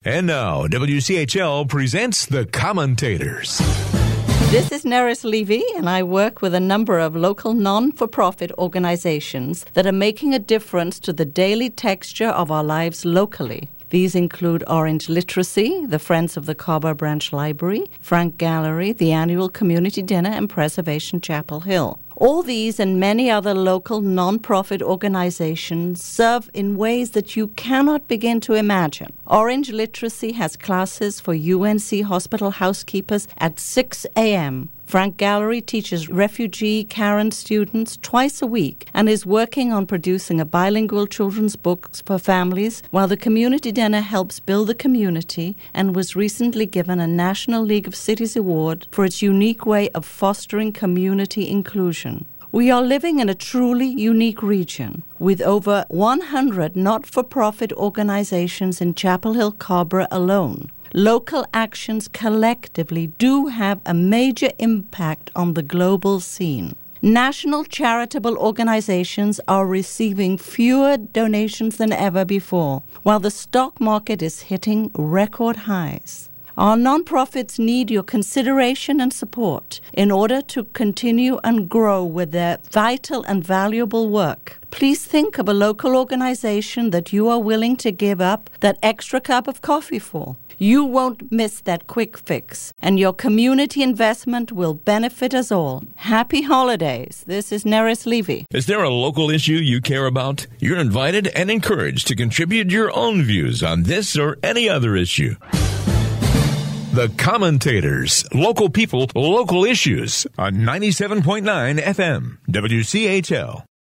And now, WCHL presents The Commentators. This is Neris Levy, and I work with a number of local non-for-profit organizations that are making a difference to the daily texture of our lives locally. These include Orange Literacy, the Friends of the Carver Branch Library, Frank Gallery, the annual Community Dinner, and Preservation Chapel Hill. All these and many other local non-profit organizations serve in ways that you cannot begin to imagine. Orange Literacy has classes for UNC hospital housekeepers at 6 a.m. Frank Gallery teaches refugee Karen students twice a week and is working on producing a bilingual children's book for families, while the Community Dinner helps build the community and was recently given a National League of Cities award for its unique way of fostering community inclusion. We are living in a truly unique region with over 100 not-for-profit organizations in Chapel Hill, Carver alone. Local actions collectively do have a major impact on the global scene. National charitable organizations are receiving fewer donations than ever before, while the stock market is hitting record highs. Our nonprofits need your consideration and support in order to continue and grow with their vital and valuable work. Please think of a local organization that you are willing to give up that extra cup of coffee for. You won't miss that quick fix, and your community investment will benefit us all. Happy holidays. This is Neris Levy. Is there a local issue you care about? You're invited and encouraged to contribute your own views on this or any other issue. The Commentators, local people, local issues on 97.9 FM, WCHL.